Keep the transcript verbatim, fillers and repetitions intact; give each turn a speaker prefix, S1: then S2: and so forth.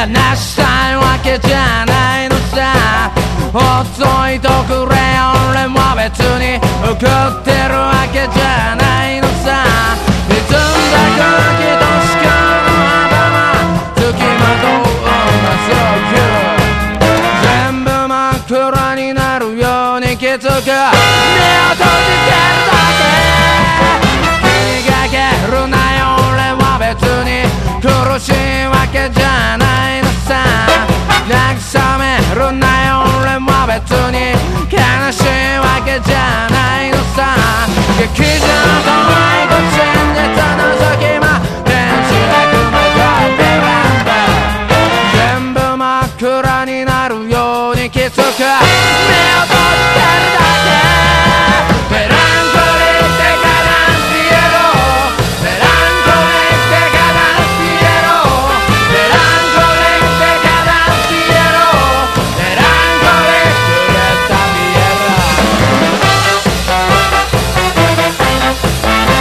S1: 話したいわけじゃないのさ。ほっといとくれよ、俺も別に怒ってるわけじゃないのさ。歪んだ空気と視界の頭つきまとう女上級、全部真っ暗になるように気づく。目を閉じてるだけ、気にかけるなよ、俺は別に苦しいわけじゃないのさ。慰めるなよ、俺は別に悲しいわけじゃないのさ。劇場とマイクチェンジと覗きま電池で組めたベランダ、全部真っ暗になるように気づく。目を閉じて